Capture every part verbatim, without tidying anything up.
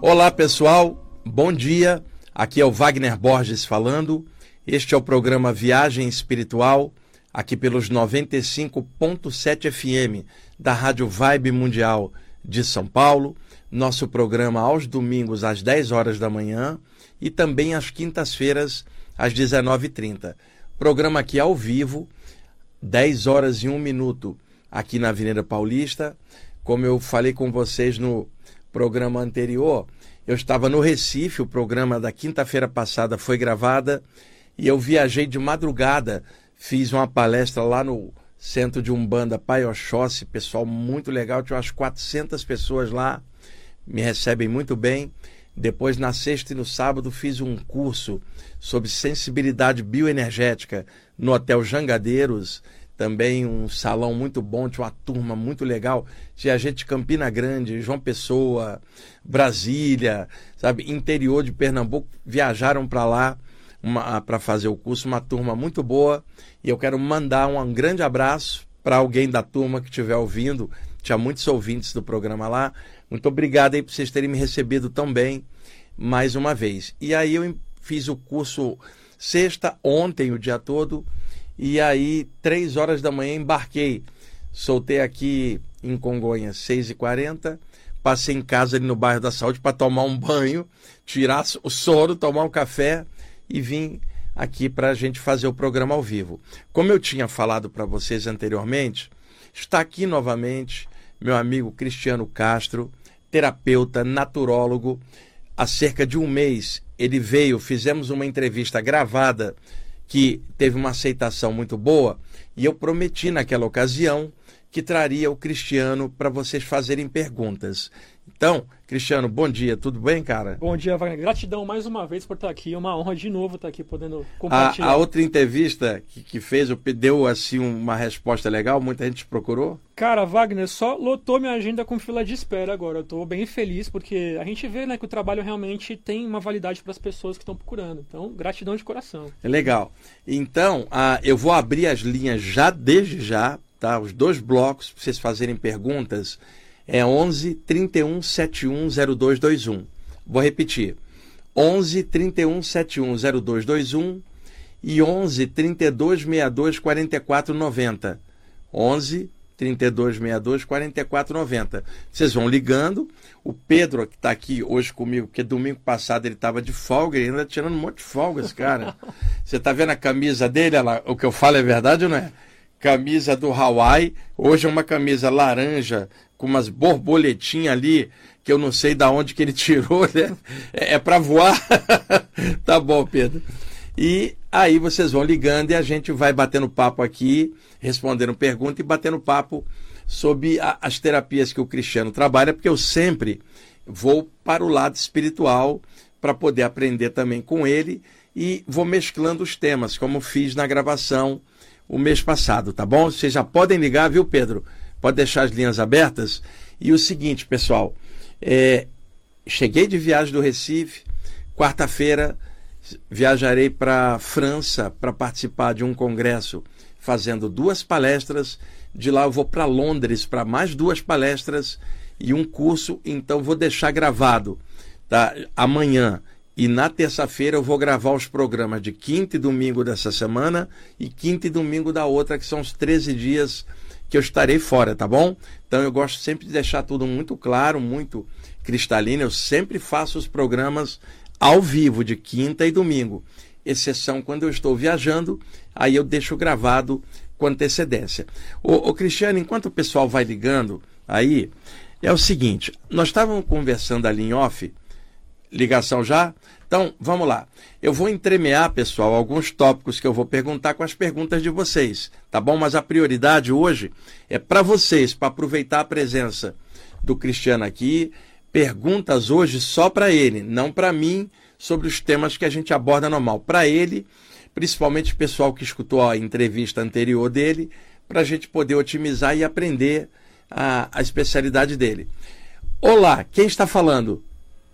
Olá pessoal, bom dia, aqui é o Wagner Borges falando, este é o programa Viagem Espiritual, aqui pelos noventa e cinco ponto sete F M da Rádio Vibe Mundial de São Paulo, nosso programa aos domingos às dez horas da manhã e também às quintas-feiras às dezenove e trinta. Programa aqui ao vivo, dez horas e um minuto, aqui na Avenida Paulista. Como eu falei com vocês no programa anterior, eu estava no Recife, o programa da quinta-feira passada foi gravada e eu viajei de madrugada, fiz uma palestra lá no Centro de Umbanda Pai Oxóssi, pessoal muito legal, tinha umas quatrocentas pessoas lá, me recebem muito bem. Depois, na sexta e no sábado, fiz um curso sobre sensibilidade bioenergética no Hotel Jangadeiros, também um salão muito bom, tinha uma turma muito legal, tinha gente de Campina Grande, João Pessoa, Brasília, sabe, interior de Pernambuco, viajaram para lá para fazer o curso, uma turma muito boa, e eu quero mandar um, um grande abraço para alguém da turma que estiver ouvindo, tinha muitos ouvintes do programa lá, muito obrigado aí por vocês terem me recebido tão bem, mais uma vez. E aí eu fiz o curso sexta, ontem, o dia todo, e aí, três horas da manhã, embarquei. Soltei aqui em Congonhas, seis e quarenta. Passei em casa ali no bairro da Saúde para tomar um banho, tirar o sono, tomar um café e vim aqui para a gente fazer o programa ao vivo. Como eu tinha falado para vocês anteriormente, está aqui novamente meu amigo Cristiano Castro, terapeuta, naturólogo. Há cerca de um mês ele veio, fizemos uma entrevista gravada que teve uma aceitação muito boa, e eu prometi naquela ocasião que traria o Cristiano para vocês fazerem perguntas. Então, Cristiano, bom dia, tudo bem, cara? Bom dia, Wagner. Gratidão mais uma vez por estar aqui, é uma honra de novo estar aqui podendo compartilhar. A, a outra entrevista que, que fez, deu assim uma resposta legal, muita gente procurou? Cara, Wagner, só lotou minha agenda com fila de espera agora, eu estou bem feliz, porque a gente vê, né, que o trabalho realmente tem uma validade para as pessoas que estão procurando, então gratidão de coração. É legal. Então, a, eu vou abrir as linhas já desde já, tá? Os dois blocos, para vocês fazerem perguntas. É onze, trinta e um, setenta e um, zero dois dois um. Vou repetir. onze, trinta e um, setenta e um, zero dois dois um e onze, trinta e dois, sessenta e dois, quarenta e quatro, noventa. onze, trinta e dois, sessenta e dois, quarenta e quatro, noventa. Vocês vão ligando. O Pedro, que está aqui hoje comigo, porque domingo passado ele estava de folga, ele ainda tirando um monte de folgas, cara. Você está vendo a camisa dele? Ela, o que eu falo é verdade ou não é? Camisa do Hawaii. Hoje é uma camisa laranja, com umas borboletinhas ali, que eu não sei de onde que ele tirou, né? É, é para voar? Tá bom, Pedro. E aí vocês vão ligando e a gente vai batendo papo aqui, respondendo pergunta e batendo papo sobre a, as terapias que o Cristiano trabalha, porque eu sempre vou para o lado espiritual para poder aprender também com ele e vou mesclando os temas, como fiz na gravação o mês passado, tá bom? Vocês já podem ligar, viu, Pedro? Pode deixar as linhas abertas. E o seguinte, pessoal, é, cheguei de viagem do Recife, quarta-feira viajarei para a França para participar de um congresso, fazendo duas palestras. De lá eu vou para Londres para mais duas palestras e um curso, então vou deixar gravado, tá? Amanhã e na terça-feira eu vou gravar os programas de quinta e domingo dessa semana e quinta e domingo da outra, que são os treze dias que eu estarei fora, tá bom? Então eu gosto sempre de deixar tudo muito claro, muito cristalino. Eu sempre faço os programas ao vivo, de quinta e domingo. Exceção quando eu estou viajando, aí eu deixo gravado com antecedência. Ô, ô Cristiano, enquanto o pessoal vai ligando, aí, é o seguinte, nós estávamos conversando ali em off, ligação já? Então, vamos lá. Eu vou entremear, pessoal, alguns tópicos que eu vou perguntar com as perguntas de vocês, tá bom? Mas a prioridade hoje é para vocês, para aproveitar a presença do Cristiano aqui. Perguntas hoje só para ele, não para mim, sobre os temas que a gente aborda normal. Para ele, principalmente o pessoal que escutou a entrevista anterior dele, para a gente poder otimizar e aprender a, a especialidade dele. Olá, quem está falando?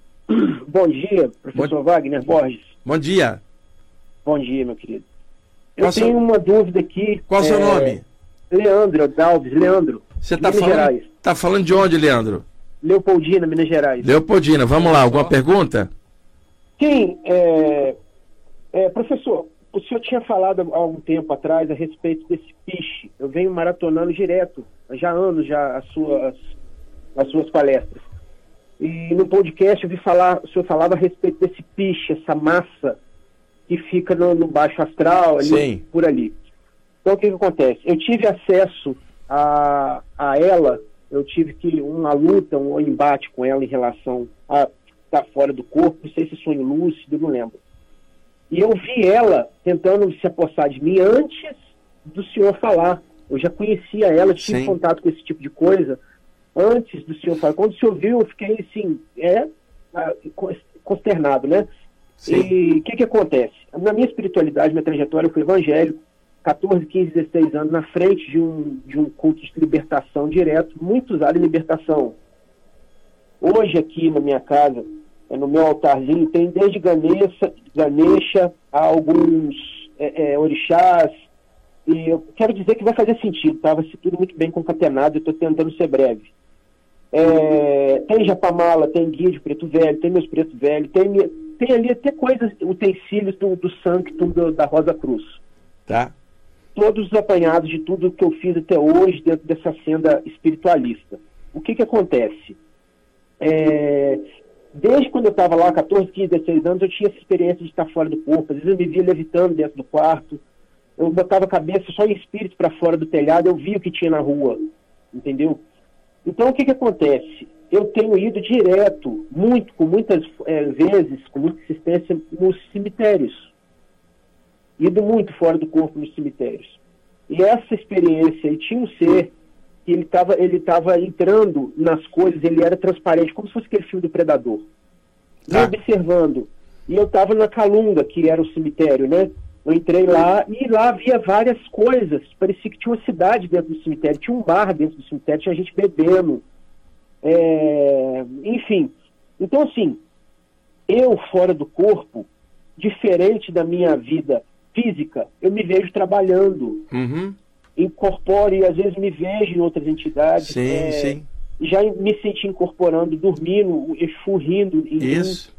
Bom dia, professor Bom... Wagner Borges. Bom dia. Bom dia, meu querido. Eu Qual tenho seu... uma dúvida aqui. Qual o é... seu nome? Leandro Dalves, Leandro. Você está falando, tá falando de onde, Leandro? Leopoldina, Minas Gerais. Leopoldina, vamos lá, alguma pergunta? Sim, é, é, professor, o senhor tinha falado há um tempo atrás a respeito desse piche. Eu venho maratonando direto, já há anos já, as suas, as suas palestras. E no podcast eu vi falar, o senhor falava a respeito desse piche, essa massa que fica no, no baixo astral, ali, Sim. por ali. Então o que, que acontece? Eu tive acesso a, a ela, eu tive que uma luta, um embate com ela em relação a estar fora do corpo, não sei se sonho lúcido, não lembro. E eu vi ela tentando se apossar de mim antes do senhor falar. Eu já conhecia ela, tive Sim. contato com esse tipo de coisa antes do senhor falar. Quando o senhor viu, eu fiquei assim, é, consternado, né? Sim. E o que que acontece? Na minha espiritualidade, minha trajetória, eu fui evangélico, catorze, quinze, dezesseis anos, na frente de um, de um culto de libertação direto, muito usado em libertação. Hoje aqui na minha casa, no meu altarzinho, tem desde Ganesha, Ganesha a alguns é, é, orixás, e eu quero dizer que vai fazer sentido, tá? Vai ser tudo muito bem concatenado, eu estou tentando ser breve. É, tem Japamala, tem guia de preto velho, tem meus preto velho, tem, tem ali até coisas, utensílios do, do Sanctum do, da Rosa Cruz. Tá. Todos os apanhados de tudo que eu fiz até hoje dentro dessa senda espiritualista. O que que acontece? É, desde quando eu estava lá, catorze, quinze, dezesseis anos, eu tinha essa experiência de estar fora do corpo. Às vezes eu me via levitando dentro do quarto, eu botava a cabeça só em espírito para fora do telhado, eu via o que tinha na rua, entendeu? Então o que que acontece? Eu tenho ido direto, muito, com muitas é, vezes, com muita insistência, nos cemitérios. Ido muito fora do corpo nos cemitérios. E essa experiência, e tinha um ser que ele estava ele tava entrando nas coisas, ele era transparente, como se fosse aquele filme do Predador. Me Tá. observando. E eu estava na Calunga, que era o cemitério, né? Eu entrei lá e lá havia várias coisas. Parecia que tinha uma cidade dentro do cemitério, tinha um bar dentro do cemitério, tinha gente bebendo. É... Enfim. Então, assim, eu fora do corpo, diferente da minha vida física, eu me vejo trabalhando. Uhum. Incorporo e às vezes me vejo em outras entidades. Sim, é... sim. Já me senti incorporando, dormindo, Exu rindo. Em Isso.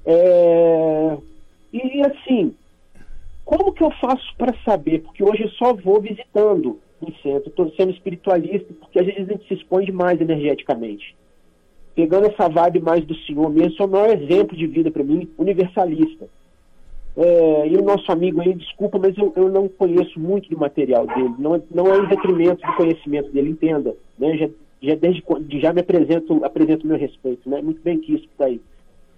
É... E assim, como que eu faço para saber? Porque hoje eu só vou visitando no centro, estou sendo espiritualista, porque às vezes a gente se expõe demais energeticamente. Pegando essa vibe mais do Senhor mesmo, sou o maior exemplo de vida para mim, universalista. É, e o nosso amigo aí, desculpa, mas eu, eu não conheço muito do material dele, não, não é em detrimento do conhecimento dele, entenda. Né? Já, já, desde, já me apresento, apresento o meu respeito, né? Muito bem que isso está aí.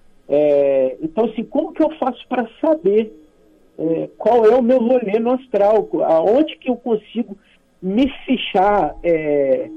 É, então, assim, como que eu faço para saber é, qual é o meu rolê no astral? Aonde que eu consigo me fichar é,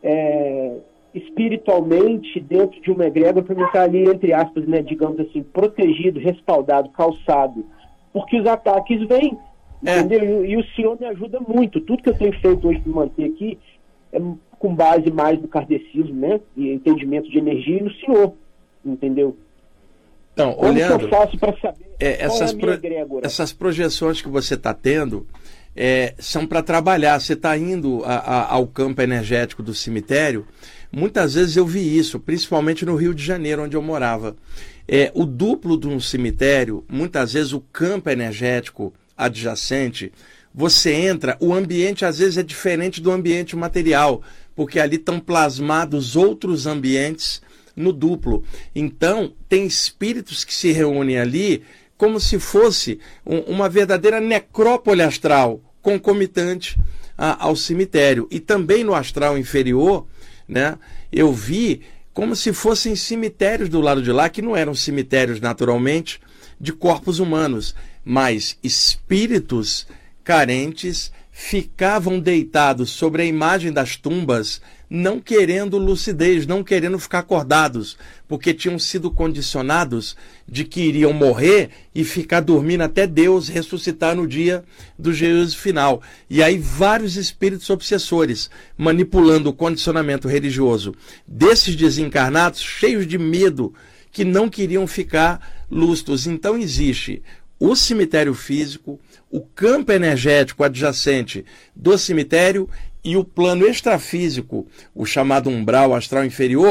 é, espiritualmente dentro de uma egrégora para me estar ali, entre aspas, né, digamos assim, protegido, respaldado, calçado? Porque os ataques vêm, É. entendeu? E, e o senhor me ajuda muito. Tudo que eu tenho feito hoje para me manter aqui é com base mais no kardecismo, né? E entendimento de energia e no senhor, entendeu? Então, Como olhando, que eu faço para saber é, qual essas, é a minha pro- egrégora? essas projeções que você está tendo é, são para trabalhar. Você está indo a- a- ao campo energético do cemitério. Muitas vezes eu vi isso, principalmente no Rio de Janeiro, onde eu morava. É, o duplo de um cemitério, muitas vezes o campo energético adjacente, você entra, o ambiente às vezes é diferente do ambiente material, porque ali estão plasmados outros ambientes no duplo. Então, tem espíritos que se reúnem ali como se fosse um- uma verdadeira necrópole astral, concomitante a- ao cemitério. E também no astral inferior, né, eu vi como se fossem cemitérios do lado de lá, que não eram cemitérios naturalmente de corpos humanos, mas espíritos carentes ficavam deitados sobre a imagem das tumbas, não querendo lucidez, não querendo ficar acordados, porque tinham sido condicionados de que iriam morrer e ficar dormindo até Deus ressuscitar no dia do juízo final. E aí vários espíritos obsessores manipulando o condicionamento religioso desses desencarnados, cheios de medo, que não queriam ficar lúcidos. Então existe o cemitério físico, o campo energético adjacente do cemitério e o plano extrafísico, o chamado umbral astral inferior,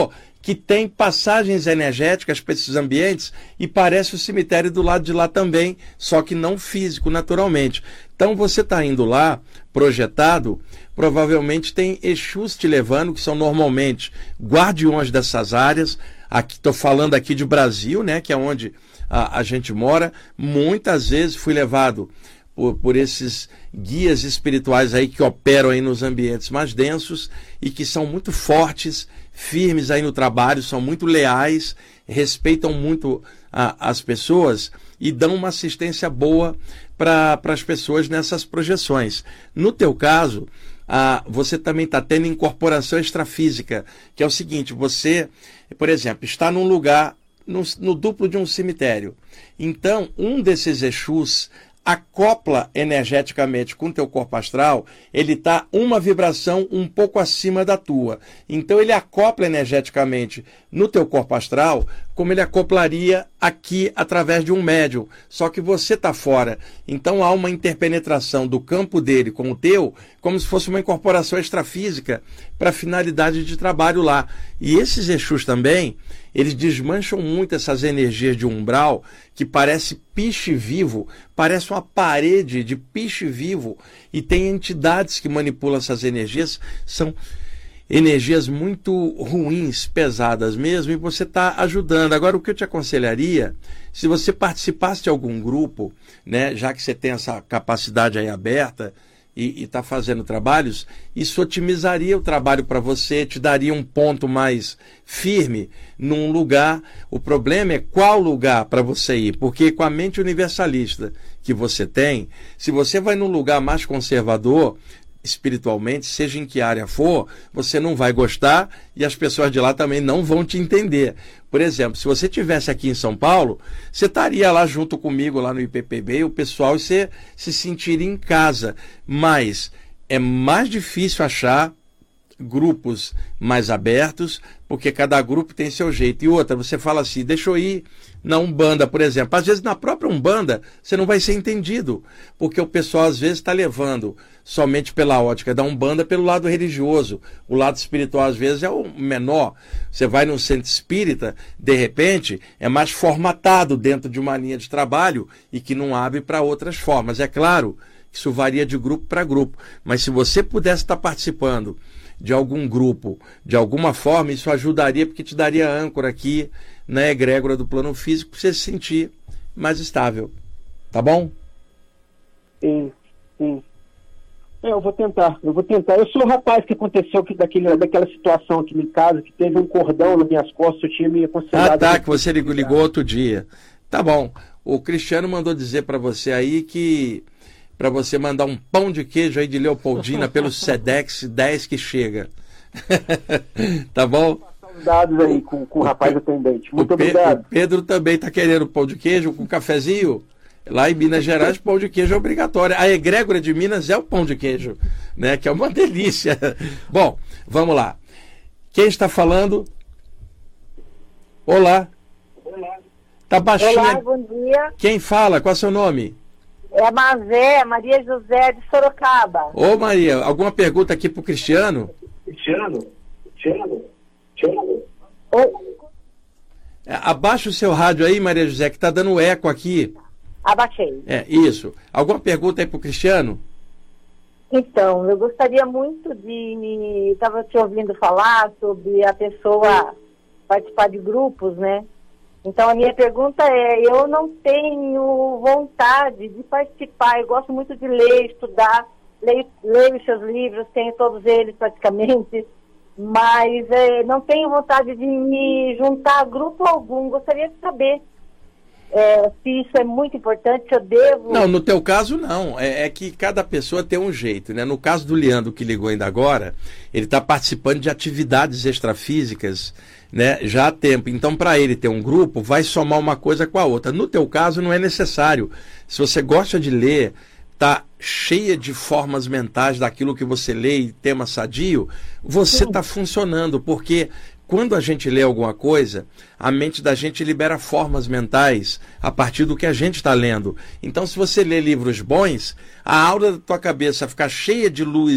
que tem passagens energéticas para esses ambientes e parece o cemitério do lado de lá também, só que não físico, naturalmente. Então você está indo lá, projetado, provavelmente tem Exus te levando, que são normalmente guardiões dessas áreas. Aqui estou falando aqui de Brasil, né, que é onde a, a gente mora. Muitas vezes fui levado por, por esses guias espirituais aí que operam aí nos ambientes mais densos e que são muito fortes, firmes aí no trabalho, são muito leais, respeitam muito a, as pessoas e dão uma assistência boa para as pessoas nessas projeções. No teu caso, ah, você também está tendo incorporação extrafísica, que é o seguinte: você, por exemplo, está num lugar, no, no duplo de um cemitério. Então, um desses Exus acopla energeticamente com o teu corpo astral, ele está uma vibração um pouco acima da tua. Então ele acopla energeticamente no teu corpo astral, como ele acoplaria aqui através de um médium. Só que você está fora. Então há uma interpenetração do campo dele com o teu, como se fosse uma incorporação extrafísica para finalidade de trabalho lá. E esses Exus também, eles desmancham muito essas energias de umbral, que parece piche vivo, parece uma parede de piche vivo, e tem entidades que manipulam essas energias, são energias muito ruins, pesadas mesmo, e você está ajudando. Agora, o que eu te aconselharia, se você participasse de algum grupo, né, já que você tem essa capacidade aí aberta, e está fazendo trabalhos, isso otimizaria o trabalho para você, te daria um ponto mais firme num lugar. O problema é qual lugar para você ir, porque com a mente universalista que você tem, se você vai num lugar mais conservador, espiritualmente, seja em que área for, você não vai gostar e as pessoas de lá também não vão te entender. Por exemplo, se você estivesse aqui em São Paulo, você estaria lá junto comigo, lá no I P P B, e o pessoal, você se sentiria em casa. Mas é mais difícil achar grupos mais abertos, porque cada grupo tem seu jeito. E outra, você fala assim, deixa eu ir na Umbanda, por exemplo. Às vezes na própria Umbanda você não vai ser entendido, porque o pessoal às vezes está levando somente pela ótica da Umbanda pelo lado religioso. O lado espiritual às vezes é o menor. Você vai num centro espírita, de repente é mais formatado dentro de uma linha de trabalho e que não abre para outras formas. É claro que isso varia de grupo para grupo, mas se você pudesse estar participando de algum grupo, de alguma forma, isso ajudaria, porque te daria âncora aqui na egrégora do plano físico para você se sentir mais estável. Tá bom? Sim, sim. É, eu vou tentar, eu vou tentar. Eu sou o rapaz que aconteceu que, daquele, daquela situação aqui em casa, que teve um cordão nas minhas costas, eu tinha me aconselhado. Ah, tá, que você ligou, ligou outro dia. Tá bom. O Cristiano mandou dizer para você aí que para você mandar um pão de queijo aí de Leopoldina pelo Sedex dez que chega. Tá bom? Dados aí com, com o rapaz atendente. Muito o Pe obrigado. O Pedro também está querendo pão de queijo com cafezinho. Lá em Minas Gerais, pão de queijo é obrigatório. A egrégora de Minas é o pão de queijo, né? Que é uma delícia. Bom, vamos lá. Quem está falando? Olá. Olá. Tá baixinho. Olá, bom dia. Quem fala? Qual é o seu nome? É a Mazé, Maria José de Sorocaba. Ô Maria, alguma pergunta aqui pro Cristiano? Cristiano? Cristiano? Cristiano? Oi. É, abaixa o seu rádio aí, Maria José, que tá dando eco aqui. Abaixei. É, isso. Alguma pergunta aí pro Cristiano? Então, eu gostaria muito de... Estava te ouvindo falar sobre a pessoa participar de grupos, né? Então, a minha pergunta é, eu não tenho vontade de participar, eu gosto muito de ler, estudar, leio, leio os seus livros, tenho todos eles praticamente, mas é, não tenho vontade de me juntar a grupo algum. Gostaria de saber é, se isso é muito importante, se eu devo... Não, no teu caso não, é, é que cada pessoa tem um jeito, né? No caso do Leandro, que ligou ainda agora, ele está participando de atividades extrafísicas, né, já há tempo. Então, para ele ter um grupo, vai somar uma coisa com a outra. No teu caso, não é necessário. Se você gosta de ler, tá cheia de formas mentais daquilo que você lê e tema sadio, você está funcionando, porque quando a gente lê alguma coisa, a mente da gente libera formas mentais a partir do que a gente está lendo. Então, se você lê livros bons, a aura da tua cabeça ficar cheia de luz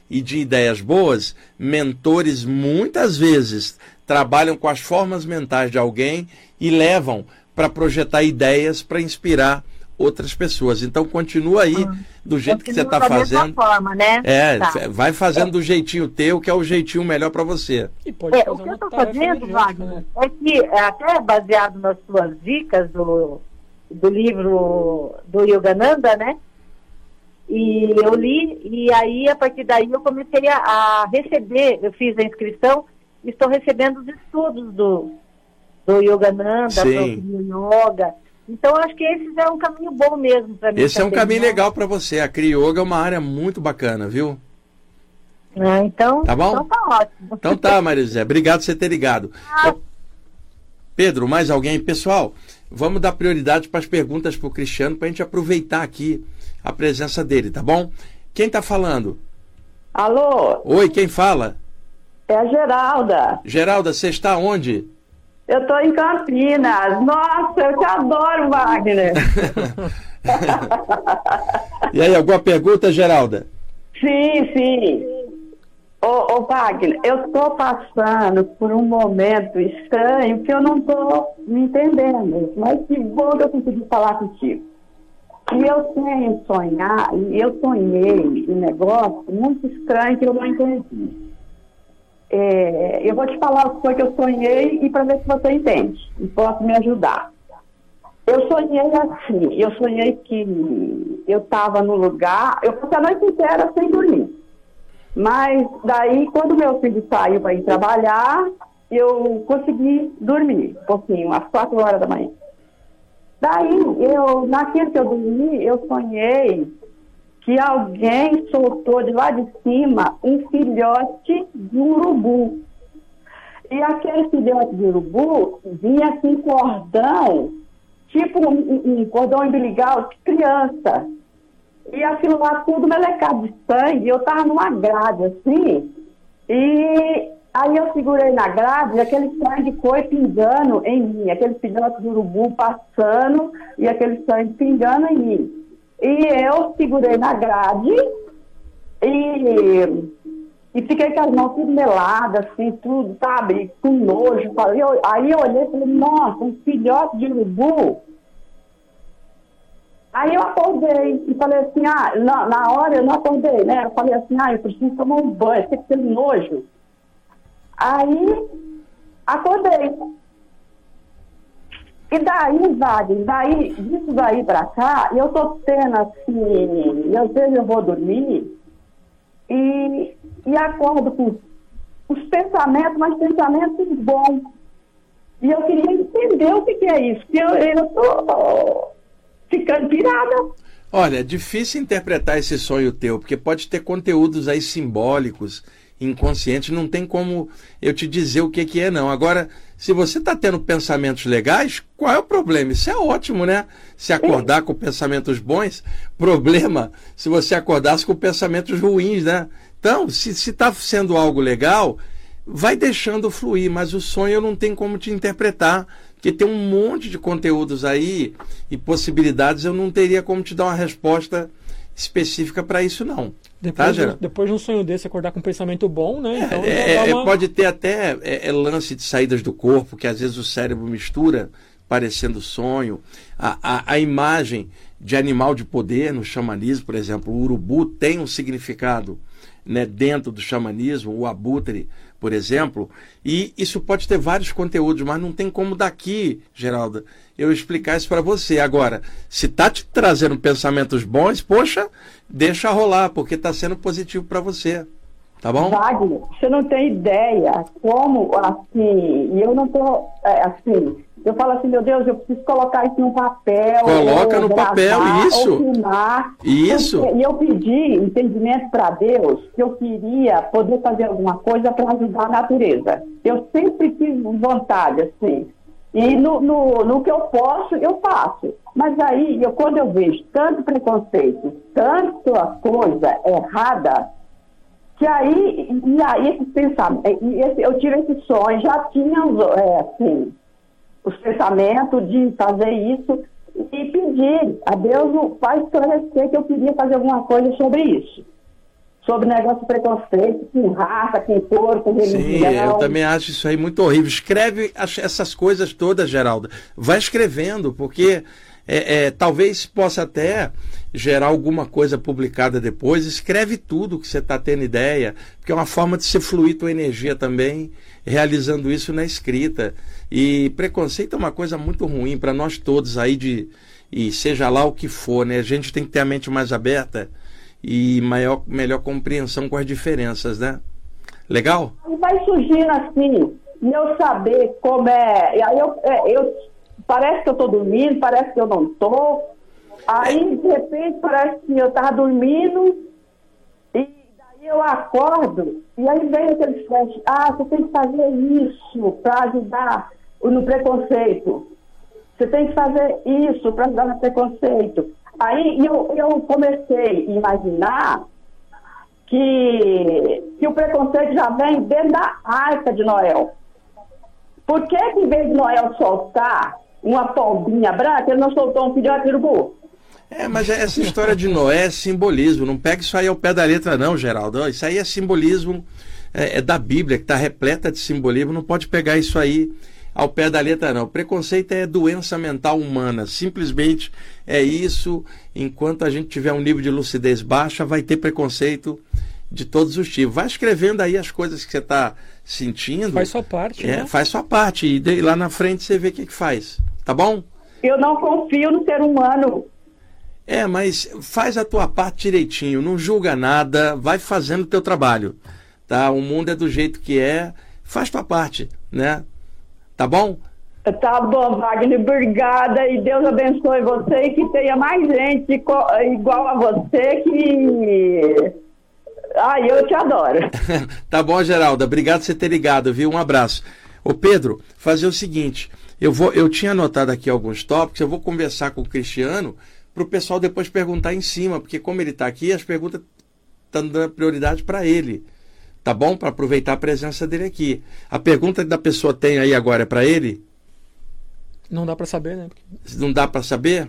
e de ideias boas, mentores muitas vezes trabalham com as formas mentais de alguém e levam para projetar ideias para inspirar outras pessoas. Então continua aí ah, do jeito que você está fazendo. Forma, né? É, tá. vai fazendo é. do jeitinho teu, que é o jeitinho melhor para você. E pode é, o que eu estou fazendo, Wagner, né? é que, até baseado nas suas dicas do, do livro do Yogananda, né? E eu li, e aí a partir daí eu comecei a, a receber, eu fiz a inscrição, e estou recebendo os estudos do, do Yogananda, do Yoga. Então, eu acho que esse é um caminho bom mesmo para mim. Esse é um caminho legal para você. A Kriya Yoga é uma área muito bacana, viu? Ah, então, tá bom? Então tá ótimo. Então tá, Maria José. Obrigado por você ter ligado. Ah. Pedro, mais alguém? Pessoal, vamos dar prioridade para as perguntas para o Cristiano, para a gente aproveitar aqui a presença dele, tá bom? Quem tá falando? Alô? Oi, quem fala? É a Geralda. Geralda, você está onde? Eu estou em Campinas. Nossa, eu te adoro, Wagner. E aí, alguma pergunta, Geralda? Sim, sim. Ô, ô Wagner, eu estou passando por um momento estranho que eu não estou me entendendo. Mas que bom que eu consegui falar contigo. E eu tenho sonhar, e eu sonhei um negócio muito estranho que eu não entendi. É, eu vou te falar o que foi que eu sonhei e para ver se você entende e pode me ajudar. Eu sonhei assim, eu sonhei que eu estava no lugar, eu passei a noite inteira sem dormir. Mas daí, quando meu filho saiu para ir trabalhar, eu consegui dormir um pouquinho, às quatro horas da manhã. Daí, eu, naquele que eu dormi, eu sonhei que alguém soltou de lá de cima um filhote de urubu. E aquele filhote de urubu vinha assim, cordão, tipo um, um cordão umbiligal de criança. E aquilo lá tudo melecado de sangue, eu estava numa grade assim, e aí eu segurei na grade e aquele sangue foi pingando em mim, aquele filhote de urubu passando e aquele sangue pingando em mim. E eu segurei na grade e, e fiquei com as mãos tudo meladas, assim, tudo, sabe, com nojo. Falei, eu, aí eu olhei e falei, nossa, um filhote de urubu. Aí eu acordei e falei assim, ah, na, na hora eu não acordei, né? Eu falei assim, ah, eu preciso tomar um banho, tem que ter nojo. Aí, acordei. E daí, Wagner, daí, disso daí pra cá, eu tô tendo assim, e às vezes eu vou dormir e, e acordo com os pensamentos, mas pensamentos bons. E eu queria entender o que, que é isso, porque eu, eu tô ficando pirada. Olha, é difícil interpretar esse sonho teu, porque pode ter conteúdos aí simbólicos, inconscientes, não tem como eu te dizer o que, que é, não. Agora, se você está tendo pensamentos legais, qual é o problema? Isso é ótimo, né? Se acordar com pensamentos bons, problema se você acordasse com pensamentos ruins, né? Então, se está sendo algo legal, vai deixando fluir, mas o sonho eu não tenho como te interpretar, porque tem um monte de conteúdos aí e possibilidades, eu não teria como te dar uma resposta específica para isso, não. Depois, tá, de, depois de um sonho desse, acordar com um pensamento bom, né? Então, é, uma... Pode ter até é, é lance de saídas do corpo, que às vezes o cérebro mistura, parecendo sonho. A, a, a imagem de animal de poder no xamanismo, por exemplo, o urubu tem um significado, né, dentro do xamanismo, o abutre, por exemplo, e isso pode ter vários conteúdos, mas não tem como daqui, Geralda, eu explicar isso para você. Agora, se está te trazendo pensamentos bons, poxa, deixa rolar, porque está sendo positivo para você, tá bom? Wagner, você não tem ideia como, assim, eu não tô, é, assim, eu falo assim, meu Deus, eu preciso colocar isso no papel. Coloca no gravar, papel, isso. Ou filmar. Isso. E eu pedi entendimento para Deus que eu queria poder fazer alguma coisa para ajudar a natureza. Eu sempre tive vontade, assim. E no, no, no que eu posso, eu faço. Mas aí, eu, quando eu vejo tanto preconceito, tanta coisa errada, que aí, e aí esse pensamento, e esse, eu tive esse sonho, já tinha, é, assim, os pensamentos de fazer isso e pedir a Deus para esclarecer que eu queria fazer alguma coisa sobre isso. sobre negócio de preconceito, com raça, com cor, com religião. Sim, eu também acho isso aí muito horrível. Escreve as- essas coisas todas, Geralda. Vai escrevendo, porque é, é, talvez possa até gerar alguma coisa publicada depois. Escreve tudo que você está tendo ideia, porque é uma forma de você fluir tua energia também, realizando isso na escrita. E preconceito é uma coisa muito ruim para nós todos aí, de, e seja lá o que for, né? A gente tem que ter a mente mais aberta e maior, melhor compreensão com as diferenças, né? Legal? E vai surgindo assim, e eu saber como é. E aí eu, é, eu parece que eu estou dormindo, parece que eu não estou. Aí, de repente, parece que eu estava dormindo, e daí eu acordo, e aí vem aquele flash, ah, você tem que fazer isso para ajudar no preconceito. Você tem que fazer isso para ajudar no preconceito. Aí eu, eu comecei a imaginar que, que o preconceito já vem dentro da Arca de Noé. Por que que, em vez de Noé soltar uma pombinha branca, ele não soltou um filhote de urubu? É, mas essa história de Noé é simbolismo. Não pega isso aí ao pé da letra, não, Geraldo. Isso aí é simbolismo, é, é da Bíblia, que está repleta de simbolismo. Não pode pegar isso aí ao pé da letra, não. Preconceito é doença mental humana. Simplesmente é isso. Enquanto a gente tiver um nível de lucidez baixa, vai ter preconceito de todos os tipos. Vai escrevendo aí as coisas que você está sentindo. Faz sua parte, é, né? Faz sua parte. E daí, lá na frente você vê o que, que faz. Tá bom? Eu não confio no ser humano. É, mas faz a tua parte direitinho, não julga nada, vai fazendo o teu trabalho, tá? O mundo é do jeito que é, faz tua parte, né? Tá bom? Tá bom, Wagner, obrigada, e Deus abençoe você, e que tenha mais gente co- igual a você, que... Ai, eu te adoro. Tá bom, Geralda, obrigado por você ter ligado, viu? Um abraço. Ô Pedro, fazer o seguinte, eu, vou, eu tinha anotado aqui alguns tópicos, eu vou conversar com o Cristiano, para o pessoal depois perguntar em cima, porque como ele está aqui, as perguntas estão dando prioridade para ele, tá bom? Para aproveitar a presença dele aqui. A pergunta que da pessoa tem aí agora é para ele? Não dá para saber, né? Não dá para saber?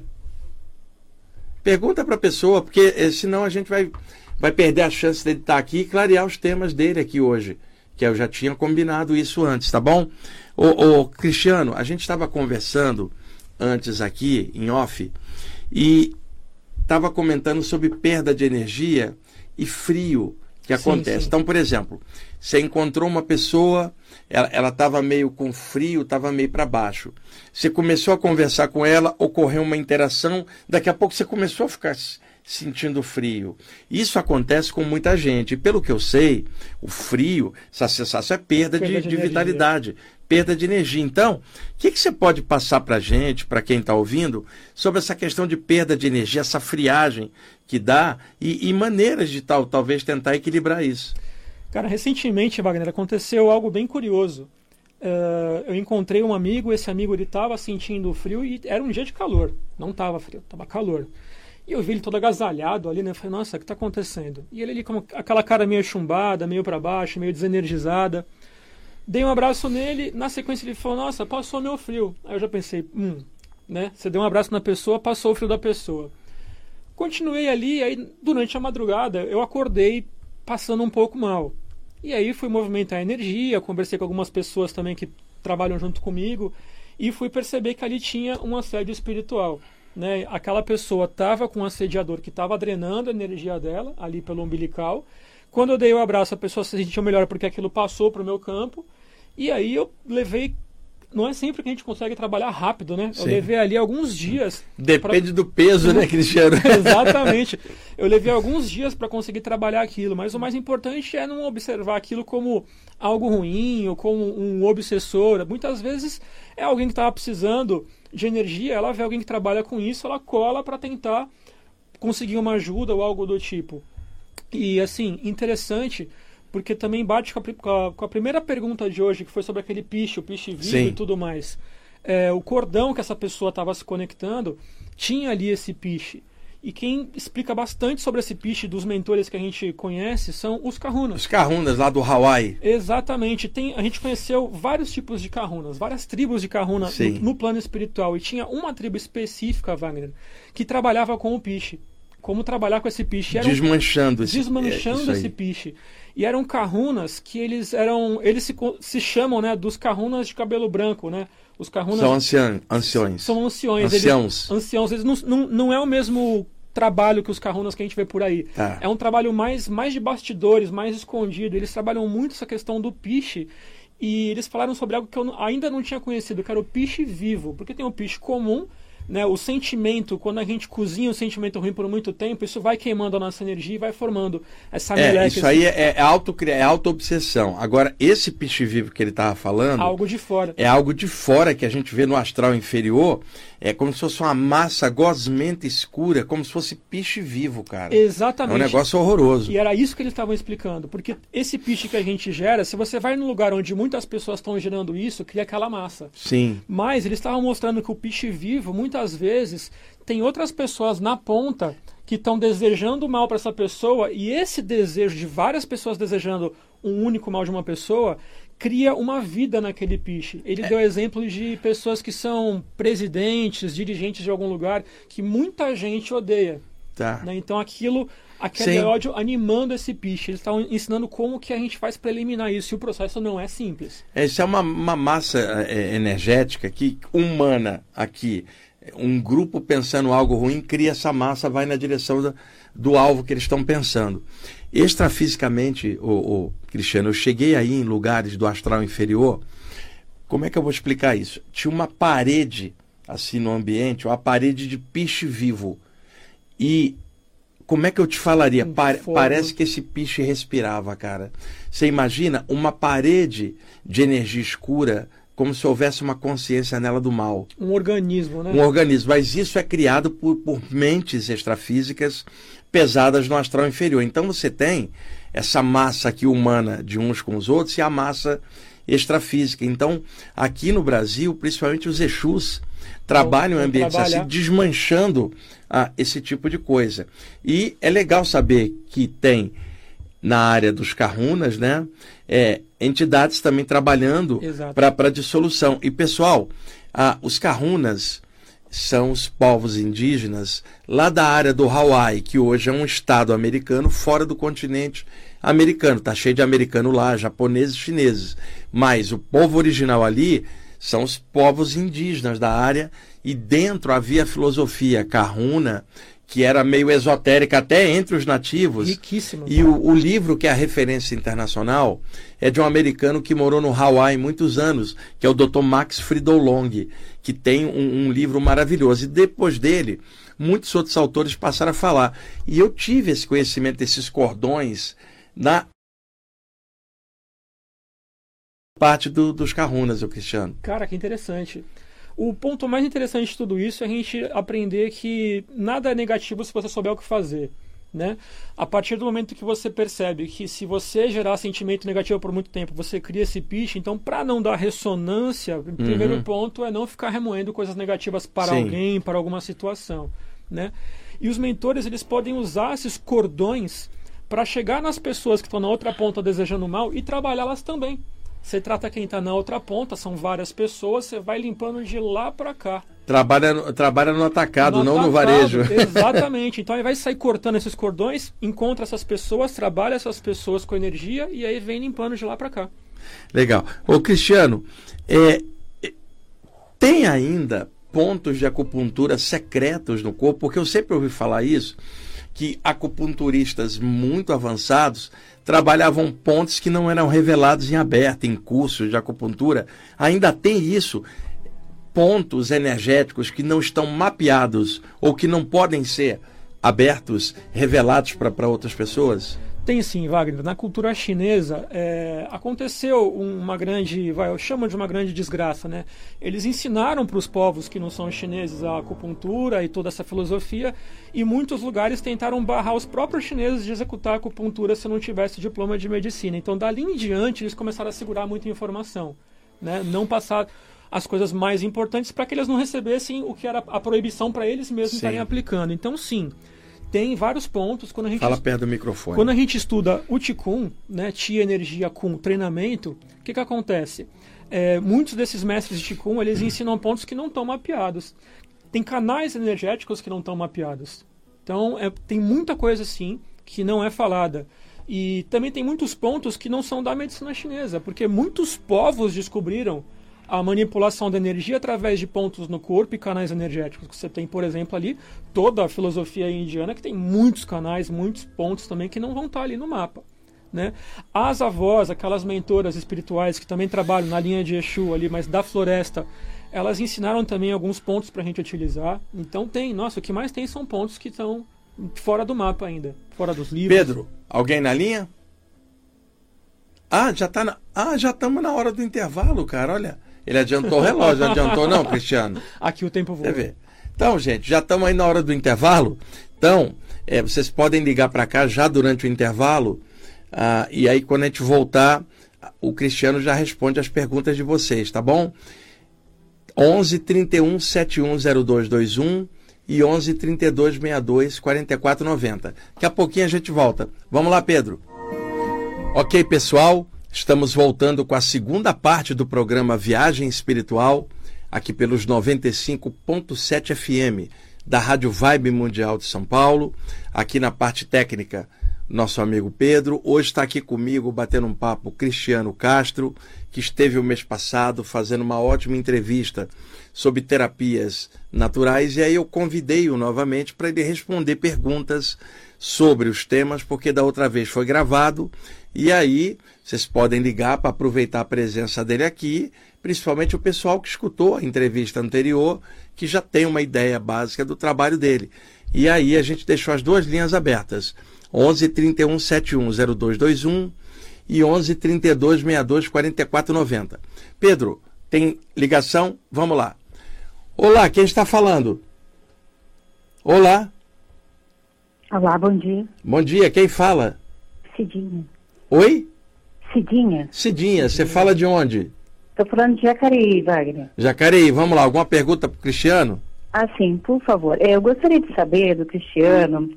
Pergunta para a pessoa, porque eh, senão a gente vai, vai perder a chance dele estar aqui e clarear os temas dele aqui hoje, que eu já tinha combinado isso antes, tá bom? Ô, ô Cristiano, a gente estava conversando antes aqui, em off, e estava comentando sobre perda de energia e frio que acontece. Sim, sim. Então, por exemplo, você encontrou uma pessoa, ela estava meio com frio, estava meio para baixo. Você começou a conversar com ela, ocorreu uma interação, daqui a pouco você começou a ficar sentindo frio. Isso acontece com muita gente. E pelo que eu sei, o frio, essa sensação é perda, Perda de, de de energia. vitalidade, perda de energia. Então, o que, que você pode passar para a gente, para quem está ouvindo, sobre essa questão de perda de energia, essa friagem que dá e, e maneiras de tal, talvez tentar equilibrar isso? Cara, recentemente, Wagner, aconteceu algo bem curioso. Uh, eu encontrei um amigo, esse amigo ele estava sentindo frio e era um dia de calor. Não estava frio, estava calor. E eu vi ele todo agasalhado ali, né? Eu falei, nossa, o que está acontecendo? E ele ali com aquela cara meio chumbada, meio para baixo, meio desenergizada. Dei um abraço nele, na sequência ele falou, nossa, passou meu frio. Aí eu já pensei, hum, né? Você deu um abraço na pessoa, passou o frio da pessoa. Continuei ali, aí durante a madrugada eu acordei passando um pouco mal. E aí fui movimentar a energia, conversei com algumas pessoas também que trabalham junto comigo e fui perceber que ali tinha um assédio espiritual. Né? Aquela pessoa estava com um assediador que estava drenando a energia dela, ali pelo umbilical. Quando eu dei o abraço, a pessoa se sentiu melhor porque aquilo passou para o meu campo. E aí eu levei... Não é sempre que a gente consegue trabalhar rápido, né? Sim. Eu levei ali alguns dias... Depende pra... do peso, né, Cristiano? Exatamente. Eu levei alguns dias para conseguir trabalhar aquilo, mas o mais importante é não observar aquilo como algo ruim ou como um obsessor. Muitas vezes é alguém que estava precisando de energia, ela vê alguém que trabalha com isso, ela cola para tentar conseguir uma ajuda ou algo do tipo. E assim, interessante, porque também bate com a, com a primeira pergunta de hoje, que foi sobre aquele piche, o piche vivo Sim. e tudo mais. É, o cordão que essa pessoa estava se conectando tinha ali esse piche. E quem explica bastante sobre esse piche dos mentores que a gente conhece são os kahunas. Os kahunas lá do Hawaii. Exatamente. Tem, a gente conheceu vários tipos de kahunas, várias tribos de kahuna no, no plano espiritual. E tinha uma tribo específica, Wagner, que trabalhava com o piche. como trabalhar com esse piche. Eram, desmanchando esse, desmanchando é, esse piche. E eram kahunas que eles eram, eles se, se chamam, né, dos kahunas de cabelo branco, né? Os kahunas são ancian, anciões. São anciões. Anciãos. Eles, anciãos. Eles não, não, não é o mesmo trabalho que os kahunas que a gente vê por aí. Tá. É um trabalho mais, mais de bastidores, mais escondido. Eles trabalham muito essa questão do piche. E eles falaram sobre algo que eu ainda não tinha conhecido, que era o piche vivo. Porque tem o piche comum, né? O sentimento, quando a gente cozinha o sentimento ruim por muito tempo, isso vai queimando a nossa energia e vai formando essa meleca. É, isso aí é, é, auto, é auto-obsessão. Agora, esse piche vivo que ele estava falando... Algo de fora. É algo de fora que a gente vê no astral inferior. É como se fosse uma massa gosmenta escura, como se fosse piche vivo, cara. Exatamente. É um negócio horroroso. E era isso que eles estavam explicando. Porque esse piche que a gente gera, se você vai num lugar onde muitas pessoas estão gerando isso, cria aquela massa. Sim. Mas eles estavam mostrando que o piche vivo, muitas vezes, tem outras pessoas na ponta que estão desejando mal para essa pessoa, e esse desejo de várias pessoas desejando um único mal de uma pessoa cria uma vida naquele piche. Ele é. deu exemplo de pessoas que são presidentes, dirigentes de algum lugar, que muita gente odeia. Tá. Né? Então aquilo, aquele Sim. ódio animando esse piche. Eles estavam ensinando como que a gente faz para eliminar isso, e o processo não é simples. Isso é uma, uma massa é, energética que, humana aqui, um grupo pensando algo ruim, cria essa massa, vai na direção da, do alvo que eles estão pensando. Extrafisicamente, o, o Cristiano, eu cheguei aí em lugares do astral inferior. Como é que eu vou explicar isso? Tinha uma parede assim no ambiente, uma parede de piche vivo. E como é que eu te falaria? Pa parece que esse piche respirava, cara. Você imagina uma parede de energia escura, como se houvesse uma consciência nela do mal. Um organismo, né? Um organismo. Mas isso é criado por, por mentes extrafísicas pesadas no astral inferior. Então você tem essa massa aqui humana de uns com os outros e a massa extrafísica. Então, aqui no Brasil, principalmente os Exus trabalham em ambientes assim, desmanchando ah, esse tipo de coisa. E é legal saber que tem na área dos kahunas, né, é, entidades também trabalhando para dissolução. E, pessoal, ah, os kahunas são os povos indígenas lá da área do Hawaii, que hoje é um estado americano fora do continente americano. Está cheio de americano lá, japoneses e chineses. Mas o povo original ali são os povos indígenas da área, e dentro havia a filosofia kahuna, que era meio esotérica até entre os nativos. Riquíssimo. E o, o livro que é a referência internacional é de um americano que morou no Hawaii muitos anos, que é o doutor Max Friedel Long, que tem um, um livro maravilhoso. E depois dele, muitos outros autores passaram a falar. E eu tive esse conhecimento desses cordões na parte do, dos kahunas, o Cristiano. Cara, que interessante. O ponto mais interessante de tudo isso é a gente aprender que nada é negativo se você souber o que fazer, né? A partir do momento que você percebe que se você gerar sentimento negativo por muito tempo, você cria esse piche, então para não dar ressonância, o uhum. primeiro ponto é não ficar remoendo coisas negativas para Sim. alguém, para alguma situação, né? E os mentores, eles podem usar esses cordões para chegar nas pessoas que estão na outra ponta desejando mal e trabalhá-las também. Você trata quem está na outra ponta, são várias pessoas, você vai limpando de lá para cá. Trabalha, trabalha no atacado, no não atacado, no varejo. Exatamente. Então, aí vai sair cortando esses cordões, encontra essas pessoas, trabalha essas pessoas com energia e aí vem limpando de lá para cá. Legal. Ô, Cristiano, é, tem ainda pontos de acupuntura secretos no corpo? Porque eu sempre ouvi falar isso, que acupunturistas muito avançados trabalhavam pontos que não eram revelados em aberto, em cursos de acupuntura. Ainda tem isso, pontos energéticos que não estão mapeados ou que não podem ser abertos, revelados para outras pessoas? Tem sim, Wagner. Na cultura chinesa é, aconteceu uma grande, vai, eu chamo de uma grande desgraça, né? Eles ensinaram para os povos que não são chineses a acupuntura e toda essa filosofia, e muitos lugares tentaram barrar os próprios chineses de executar a acupuntura se não tivesse diploma de medicina. Então, dali em diante, eles começaram a segurar muita informação, né? Não passar as coisas mais importantes para que eles não recebessem o que era a proibição para eles mesmos estarem aplicando. Então, sim, tem vários pontos. Quando a gente Fala perto do microfone. Quando a gente estuda o Qigong, né, Qi, energia, Kung, treinamento, o que, que acontece? É, muitos desses mestres de Qigong, eles ensinam pontos que não estão mapeados. Tem canais energéticos que não estão mapeados. Então, é, tem muita coisa, sim, que não é falada. E também tem muitos pontos que não são da medicina chinesa, porque muitos povos descobriram a manipulação da energia através de pontos no corpo e canais energéticos. Você tem, por exemplo, ali toda a filosofia indiana, que tem muitos canais, muitos pontos também que não vão estar ali no mapa. Né? As avós, aquelas mentoras espirituais que também trabalham na linha de Exu ali, mas da floresta, elas ensinaram também alguns pontos para a gente utilizar. Então tem, nossa, o que mais tem são pontos que estão fora do mapa ainda, fora dos livros. Pedro, alguém na linha? Ah, já tá na... ah, já estamos na hora do intervalo, cara, olha. Ele adiantou o relógio, não adiantou não, Cristiano? Aqui o tempo voa. Então, gente, já estamos aí na hora do intervalo. Então, é, vocês podem ligar para cá já durante o intervalo. Ah, e aí, quando a gente voltar, o Cristiano já responde as perguntas de vocês, tá bom? onze, trinta e um, setenta e um, zero dois dois um e onze, trinta e dois, sessenta e dois, quarenta e quatro, noventa. Daqui a pouquinho a gente volta. Vamos lá, Pedro. Ok, pessoal, estamos voltando com a segunda parte do programa Viagem Espiritual, aqui pelos noventa e cinco ponto sete F M da Rádio Vibe Mundial de São Paulo. Aqui na parte técnica, nosso amigo Pedro. Hoje está aqui comigo, batendo um papo, Cristiano Castro, que esteve o mês passado fazendo uma ótima entrevista sobre terapias naturais, e aí eu convidei-o novamente para ele responder perguntas sobre os temas, porque da outra vez foi gravado, e aí vocês podem ligar para aproveitar a presença dele aqui, principalmente o pessoal que escutou a entrevista anterior, que já tem uma ideia básica do trabalho dele. E aí a gente deixou as duas linhas abertas, onze, trinta e um, setenta e um, zero dois dois um e onze, trinta e dois, sessenta e dois, quarenta e quatro, noventa. Pedro, tem ligação? Vamos lá. Olá, quem está falando? Olá. Olá, bom dia. Bom dia, quem fala? Cidinha. Oi? Cidinha. Cidinha, você fala de onde? Estou falando de Jacareí, Wagner. Jacareí, vamos lá, alguma pergunta para o Cristiano? Ah, sim, por favor. Eu gostaria de saber do Cristiano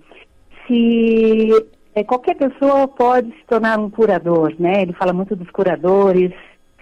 se é, qualquer pessoa pode se tornar um curador, né? Ele fala muito dos curadores,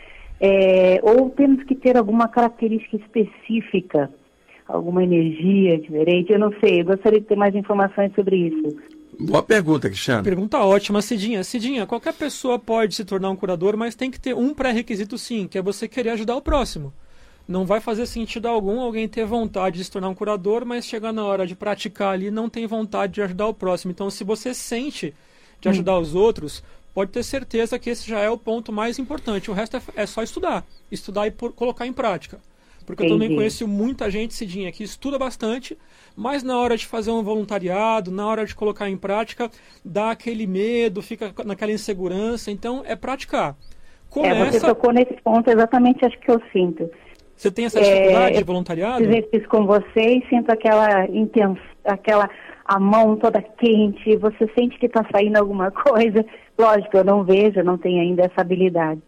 é, ou temos que ter alguma característica específica, alguma energia diferente, eu não sei, eu gostaria de ter mais informações sobre isso. Boa pergunta, Cristiano. Pergunta ótima, Cidinha. Cidinha, qualquer pessoa pode se tornar um curador, mas tem que ter um pré-requisito sim, que é você querer ajudar o próximo. Não vai fazer sentido algum alguém ter vontade de se tornar um curador, mas chegar na hora de praticar ali não tem vontade de ajudar o próximo. Então, se você sente de ajudar hum. os outros, pode ter certeza que esse já é o ponto mais importante. O resto é, é só estudar. Estudar e por, colocar em prática. Porque Entendi. Eu também conheço muita gente, Cidinha, que estuda bastante, mas na hora de fazer um voluntariado, na hora de colocar em prática, dá aquele medo, fica naquela insegurança. Então, é praticar. Começa... É, você tocou nesse ponto exatamente, acho que eu sinto. Você tem essa dificuldade é, de voluntariado? Eu fiz isso com você e sinto aquela intensa, aquela a mão toda quente, você sente que está saindo alguma coisa. Lógico, eu não vejo, eu não tenho ainda essa habilidade.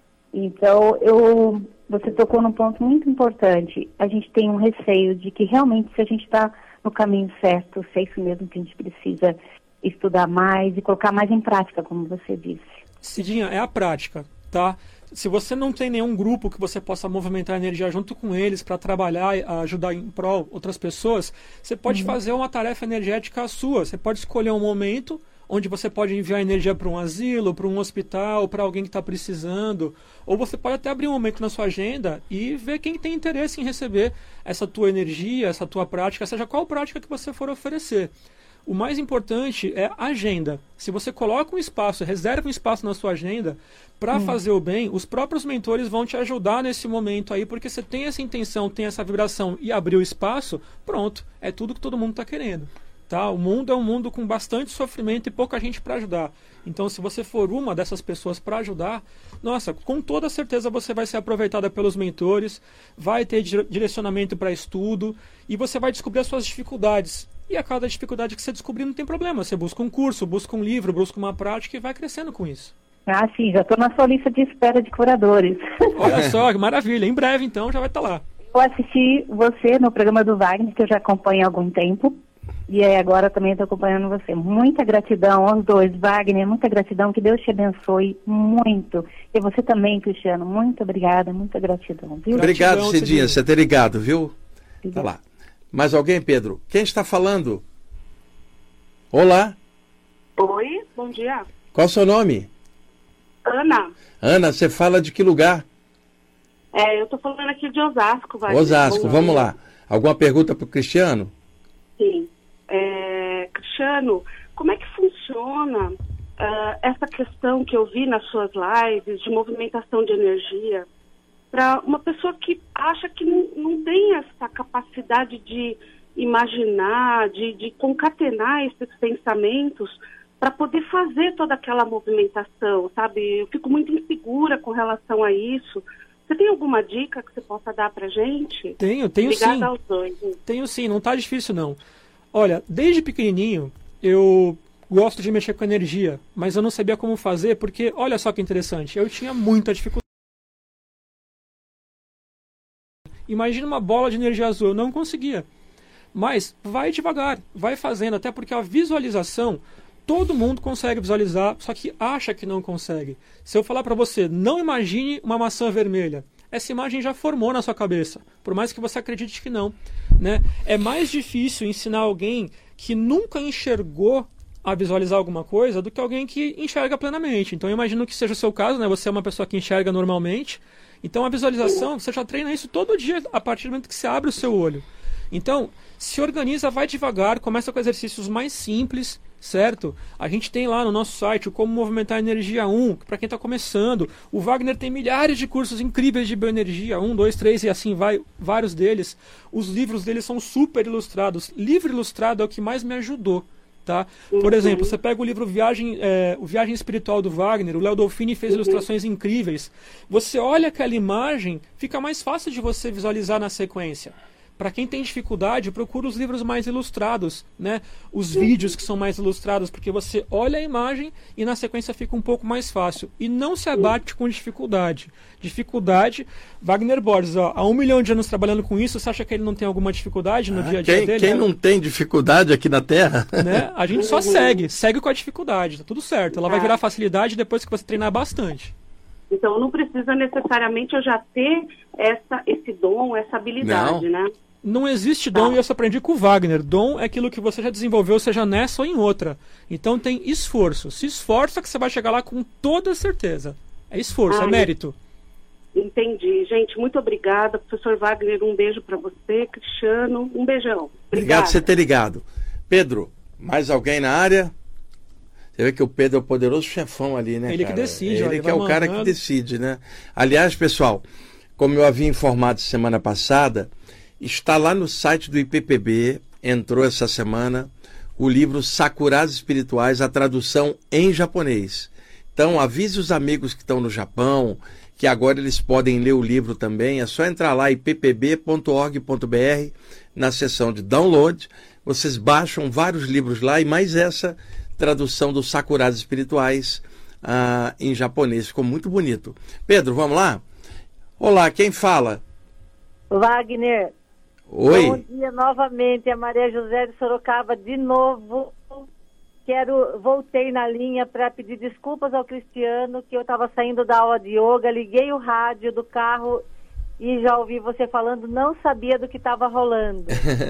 Então, eu, você tocou num ponto muito importante. A gente tem um receio de que realmente se a gente está no caminho certo, se é isso mesmo que a gente precisa estudar mais e colocar mais em prática, como você disse. Cidinha, é a prática, tá? Se você não tem nenhum grupo que você possa movimentar a energia junto com eles para trabalhar, ajudar em prol outras pessoas, você pode uhum. fazer uma tarefa energética sua. Você pode escolher um momento onde você pode enviar energia para um asilo, para um hospital, para alguém que está precisando. Ou você pode até abrir um momento na sua agenda e ver quem tem interesse em receber essa tua energia, essa tua prática, seja qual prática que você for oferecer. O mais importante é a agenda. Se você coloca um espaço, reserva um espaço na sua agenda para hum. fazer o bem, os próprios mentores vão te ajudar nesse momento aí, porque você tem essa intenção, tem essa vibração e abriu espaço, pronto, é tudo que todo mundo está querendo. Tá? O mundo é um mundo com bastante sofrimento e pouca gente para ajudar. Então, se você for uma dessas pessoas para ajudar, nossa, com toda certeza você vai ser aproveitada pelos mentores, vai ter direcionamento para estudo e você vai descobrir as suas dificuldades. E a cada dificuldade que você descobrir não tem problema. Você busca um curso, busca um livro, busca uma prática e vai crescendo com isso. Ah, sim, já estou na sua lista de espera de curadores. Olha só, que maravilha. Em breve, então, já vai estar lá. Eu assisti você no programa do Wagner, que eu já acompanho há algum tempo. E aí agora também estou acompanhando você. Muita gratidão aos dois, Wagner, muita gratidão, que Deus te abençoe muito. E você também, Cristiano, muito obrigada, muita gratidão. Viu? Obrigado, gratidão, Cidinha, Cidinha, você ter ligado, viu? Obrigada. Tá lá. Mais alguém, Pedro? Quem está falando? Olá. Oi, bom dia. Qual o seu nome? Ana. Ana, você fala de que lugar? É, eu tô falando aqui de Osasco. Vai. Osasco, Bom vamos dia. lá. Alguma pergunta para o Cristiano? Sim. É, Cristiano, como é que funciona uh, essa questão que eu vi nas suas lives de movimentação de energia para uma pessoa que acha que não, não tem essa capacidade de imaginar, de, de concatenar esses pensamentos para poder fazer toda aquela movimentação, sabe? Eu fico muito insegura com relação a isso. Você tem alguma dica que você possa dar pra gente? Tenho, tenho Obrigada sim. aos dois. Tenho sim, não tá difícil não. Olha, desde pequenininho eu gosto de mexer com energia, mas eu não sabia como fazer porque, olha só que interessante, eu tinha muita dificuldade. Imagina uma bola de energia azul, eu não conseguia. Mas vai devagar, vai fazendo, até porque a visualização, todo mundo consegue visualizar, só que acha que não consegue. Se eu falar para você, não imagine uma maçã vermelha, essa imagem já formou na sua cabeça, por mais que você acredite que não, né? É mais difícil ensinar alguém que nunca enxergou a visualizar alguma coisa do que alguém que enxerga plenamente. Então eu imagino que seja o seu caso, né? Você é uma pessoa que enxerga normalmente, então a visualização, você já treina isso todo dia a partir do momento que você abre o seu olho. Então, se organiza, vai devagar, começa com exercícios mais simples, certo? A gente tem lá no nosso site o Como Movimentar Energia um, para quem está começando. O Wagner tem milhares de cursos incríveis de bioenergia, um, dois, três e assim vai, vários deles. Os livros deles são super ilustrados. Livro ilustrado é o que mais me ajudou. Tá? Por exemplo, você pega o livro Viagem, é, o Viagem Espiritual do Wagner, o Léo Dolfini fez ilustrações incríveis. Você olha aquela imagem, fica mais fácil de você visualizar na sequência. Para quem tem dificuldade, procura os livros mais ilustrados, né? Os vídeos que são mais ilustrados, porque você olha a imagem e na sequência fica um pouco mais fácil. E não se abate com dificuldade. Dificuldade, Wagner Borges, ó, há um milhão de anos trabalhando com isso, você acha que ele não tem alguma dificuldade no Ah, dia a dia quem, dele? Quem É, não tem dificuldade aqui na Terra? né? A gente só segue, segue com a dificuldade, tá tudo certo. Ela vai virar facilidade depois que você treinar bastante. Então não precisa necessariamente eu já ter essa, esse dom, essa habilidade, Não. né? Não existe dom, e eu só aprendi com o Wagner. Dom é aquilo que você já desenvolveu, seja nessa ou em outra. Então tem esforço. Se esforça que você vai chegar lá com toda certeza. É esforço, Ai, é mérito. Entendi. Gente, muito obrigada. Professor Wagner, um beijo para você. Cristiano, um beijão. Obrigado por você ter ligado. Pedro, mais alguém na área? Você vê que o Pedro é o poderoso chefão ali, né, Ele cara? que decide, ó, Ele ele que é vai o cara que mandando. decide, né? Aliás, pessoal, como eu havia informado semana passada, está lá no site do I P P B, entrou essa semana, o livro Sakuras Espirituais, a tradução em japonês. Então, avise os amigos que estão no Japão, que agora eles podem ler o livro também. É só entrar lá, i p p b ponto org ponto b r, na seção de download. Vocês baixam vários livros lá e mais essa tradução dos Sakuras Espirituais ah, em japonês. Ficou muito bonito. Pedro, vamos lá? Olá, quem fala? Wagner. Oi. Bom dia novamente, a Maria José de Sorocaba de novo. Quero, voltei na linha para pedir desculpas ao Cristiano, que eu estava saindo da aula de yoga, liguei o rádio do carro e já ouvi você falando, não sabia do que estava rolando.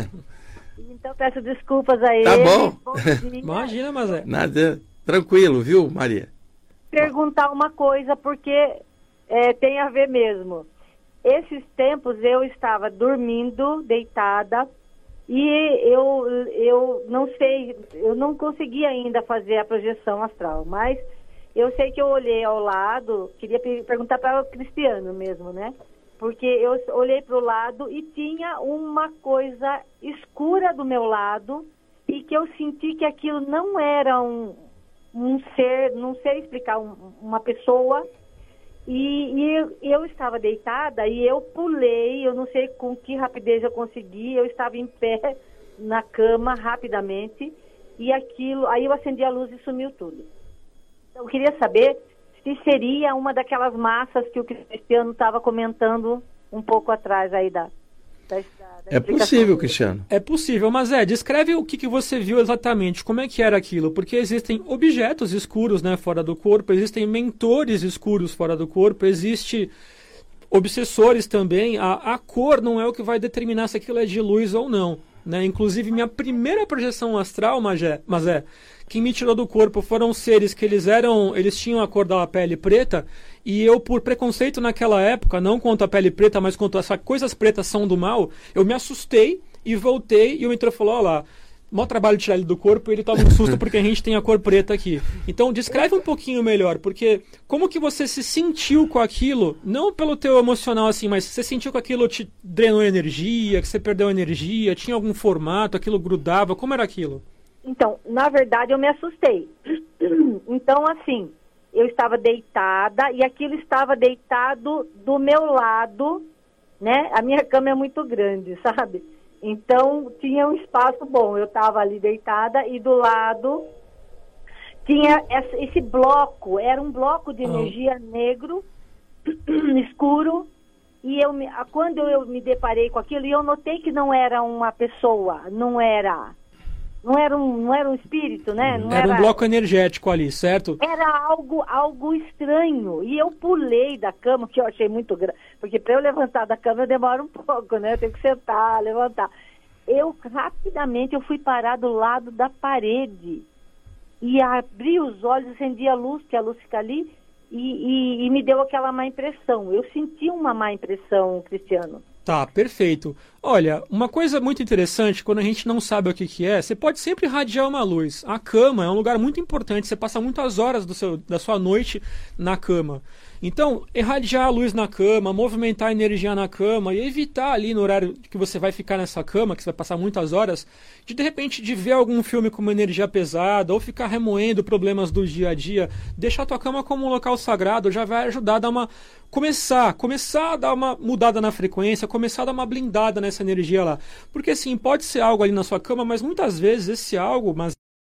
Então peço desculpas a ele. Tá bom. Bom dia. Imagina, mas é. Nada, tranquilo, viu, Maria? Perguntar uma coisa, porque é, tem a ver mesmo. Esses tempos eu estava dormindo, deitada, e eu, eu não sei, eu não consegui ainda fazer a projeção astral, mas eu sei que eu olhei ao lado, queria perguntar para o Cristiano mesmo, né? Porque eu olhei para o lado e tinha uma coisa escura do meu lado e que eu senti que aquilo não era um, um ser, não sei explicar, um, uma pessoa. E, e eu, eu estava deitada e eu pulei, eu não sei com que rapidez eu consegui, eu estava em pé na cama rapidamente e aquilo, aí eu acendi a luz e sumiu tudo. Então, eu queria saber se seria uma daquelas massas que o Cristiano estava comentando um pouco atrás aí da... da, da É possível, Cristiano. É possível, mas é, descreve o que, que você viu exatamente, como é que era aquilo, porque existem objetos escuros, né, fora do corpo, existem mentores escuros fora do corpo, existe obsessores também, a, a cor não é o que vai determinar se aquilo é de luz ou não, né? Inclusive, minha primeira projeção astral, mas é, mas é, quem me tirou do corpo foram seres que eles eram, eles tinham a cor da pele preta, e eu, por preconceito naquela época, não contra a pele preta, mas contra essas coisas pretas são do mal, eu me assustei e voltei, e o mentor falou, ó lá, mó trabalho tirar ele do corpo, e ele toma um susto porque a gente tem a cor preta aqui. Então, descreve um pouquinho melhor, porque como que você se sentiu com aquilo, não pelo teu emocional assim, mas você sentiu que aquilo te drenou energia, que você perdeu energia, tinha algum formato, aquilo grudava, como era aquilo? Então, na verdade, eu me assustei. Então, assim, eu estava deitada e aquilo estava deitado do meu lado, né? A minha cama é muito grande, sabe? Então, tinha um espaço bom. Eu estava ali deitada e do lado tinha esse bloco, era um bloco de energia negro, escuro, e eu me, quando eu me deparei com aquilo, eu notei que não era uma pessoa, não era... Não era um, não era um espírito, né? Não era, era um bloco energético ali, certo? Era algo, algo estranho. E eu pulei da cama, que eu achei muito grande. Porque para eu levantar da cama eu demoro um pouco, né? Eu tenho que sentar, levantar. Eu, rapidamente, eu fui parar do lado da parede. E abri os olhos, acendi a luz, que a luz fica ali, e, e, e me deu aquela má impressão. Eu senti uma má impressão, Cristiano. Tá, perfeito. Olha, uma coisa muito interessante, quando a gente não sabe o que, que é, você pode sempre irradiar uma luz. A cama é um lugar muito importante, você passa muitas horas do seu, da sua noite na cama. Então, irradiar a luz na cama, movimentar a energia na cama e evitar ali no horário que você vai ficar nessa cama, que você vai passar muitas horas, de de repente de ver algum filme com uma energia pesada ou ficar remoendo problemas do dia a dia. Deixar a tua cama como um local sagrado já vai ajudar a dar uma... Começar, começar a dar uma mudada na frequência, começar a dar uma blindada nessa energia lá. Porque assim, pode ser algo ali na sua cama, mas muitas vezes esse algo... mas